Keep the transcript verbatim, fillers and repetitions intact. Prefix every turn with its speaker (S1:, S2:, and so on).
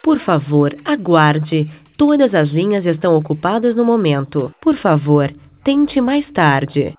S1: Por favor, aguarde. Todas as linhas estão ocupadas no momento. Por favor, tente mais tarde.